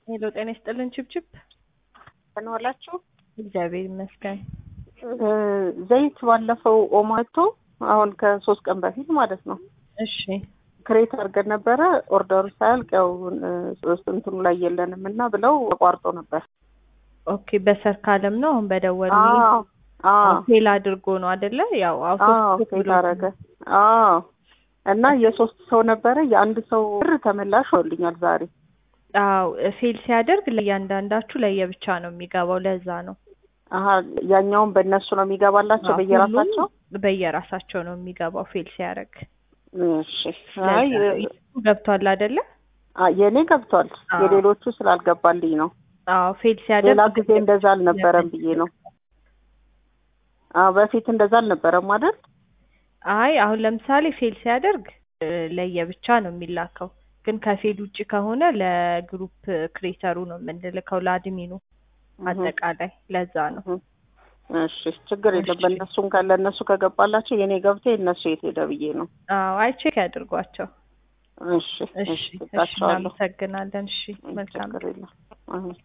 ሄሎ ጤና ይስጥልን ችብችብ ተነዋላችሁ እግዚአብሔር ይመስገን። ዘይት ባለፈው ኦማቶ አሁን ከ3 ቀን በፊት ማለት ነው። እሺ ክሬት አድርገን ነበረ ኦርደሩ ሳያልቅ ያው እንትኑ ላይ የለንምና ብለው አቋርጦ ነበር። ኦኬ በሰርካለም ነው አሁን በደወሉልኝ። ፌል አድርጎ ነው አይደለ? ያው አውቶስ ፌል አደረገ። እና የሶስት ሰው ነበረ የአንድ ሰው ብር ተመላሽ ሆልኛል ዛሬ። ፌል ሲያደርግ ለያንዳንዳችሁ ለየብቻ ነው የሚገባው ለዛ ነው። ያኛውን በእነሱ ነው የሚገባላቸው በየራሳቸው ነው የሚገባው ፌል ሲያደርግ። እሺ ገብቷል አይደለ? የኔ ገብቷል የሌሎቹ ስላልገባልኝ ነው። ፌል ሲያደርግ ሌላ ጊዜ እንደዛ አልነበረም ብዬ ነው። በፊት እንደዛ አልነበረም አይደል? አሁን ለምሳሌ ፌል ሲያደርግ ለየብቻ ነው የሚላከው። ግን ከፌል ውጪ ከሆነ ለግሩፕ ክሬተሩ ነው የምንልከው ለአድሚኑ አጠቃላይ ለዛ ነው። እሺ ችግር የለም። በእነሱም ካለ እነሱ ከገባላቸው የኔ ገብቶ የነሱ የት ሄደ ብዬ ነው። አይ ቼክ ያድርጓቸው። እሺ እናመሰግናለን። እሺ መልካም